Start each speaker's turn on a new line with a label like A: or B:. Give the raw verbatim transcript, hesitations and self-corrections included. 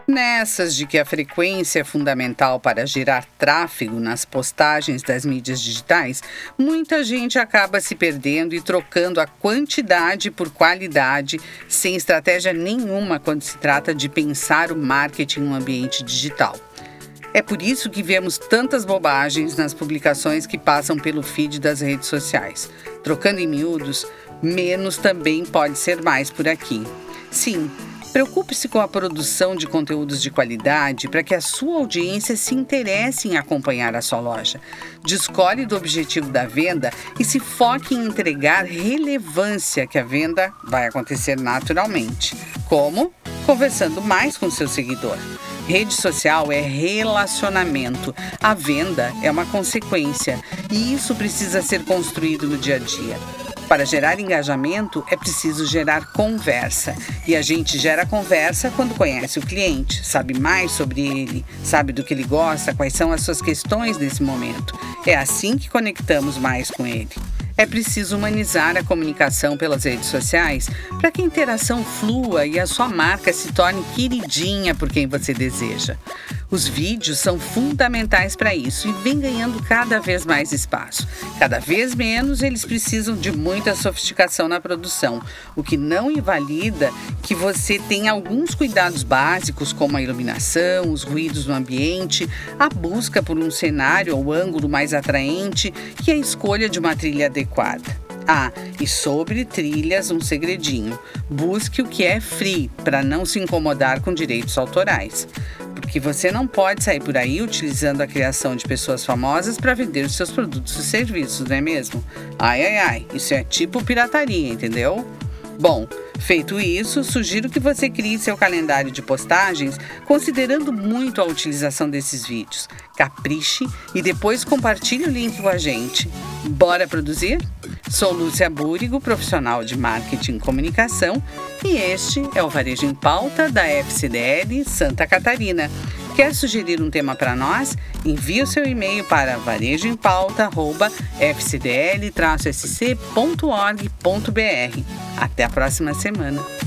A: Nessas de que a frequência é fundamental para gerar tráfego nas postagens das mídias digitais, muita gente acaba se perdendo e trocando a quantidade por qualidade, sem estratégia nenhuma quando se trata de pensar o marketing no ambiente digital. É por isso que vemos tantas bobagens nas publicações que passam pelo feed das redes sociais. Trocando em miúdos, menos também pode ser mais por aqui. Sim, preocupe-se com a produção de conteúdos de qualidade para que a sua audiência se interesse em acompanhar a sua loja. Descole do objetivo da venda e se foque em entregar relevância, que a venda vai acontecer naturalmente. Como? Conversando mais com seu seguidor. Rede social é relacionamento. A venda é uma consequência e isso precisa ser construído no dia a dia. Para gerar engajamento, é preciso gerar conversa. E a gente gera conversa quando conhece o cliente, sabe mais sobre ele, sabe do que ele gosta, quais são as suas questões nesse momento. É assim que conectamos mais com ele. É preciso humanizar a comunicação pelas redes sociais para que a interação flua e a sua marca se torne queridinha por quem você deseja. Os vídeos são fundamentais para isso e vêm ganhando cada vez mais espaço. Cada vez menos eles precisam de muita sofisticação na produção, o que não invalida que você tenha alguns cuidados básicos como a iluminação, os ruídos no ambiente, a busca por um cenário ou ângulo mais atraente e a escolha de uma trilha adequada. Ah, e sobre trilhas, um segredinho. Busque o que é free para não se incomodar com direitos autorais. Porque você não pode sair por aí utilizando a criação de pessoas famosas para vender os seus produtos e serviços, não é mesmo? Ai, ai, ai, isso é tipo pirataria, entendeu? Bom, feito isso, sugiro que você crie seu calendário de postagens considerando muito a utilização desses vídeos. Capriche e depois compartilhe o link com a gente. Bora produzir? Sou Lúcia Búrigo, profissional de marketing e comunicação, e este é o Varejo em Pauta da F C D L Santa Catarina. Quer sugerir um tema para nós? Envie o seu e-mail para varejoempauta arroba f c d l traço s c ponto org ponto b r. Até a próxima semana.